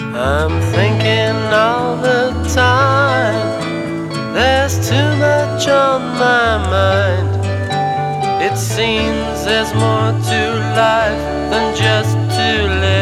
I'm thinking all the time. There's too much on my mind. It seems there's more to life than just to live.